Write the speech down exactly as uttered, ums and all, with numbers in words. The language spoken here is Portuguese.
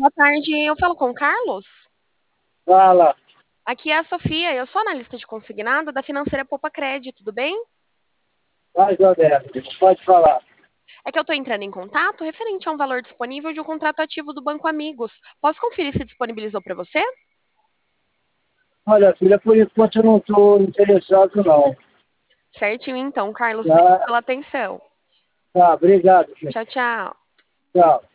Boa tarde, eu falo com o Carlos? Fala. Aqui é a Sofia, eu sou analista de consignado da Financeira Poupa Crédito, tudo bem? Vai, Roberto, pode falar. É que eu estou entrando em contato referente a um valor disponível de um contrato ativo do Banco Amigos. Posso conferir se disponibilizou para você? Olha, filha, por enquanto eu não estou interessado, não. Certinho então, Carlos, obrigada Tá, pela atenção. tá, obrigado, filho. Tchau, tchau. Tchau.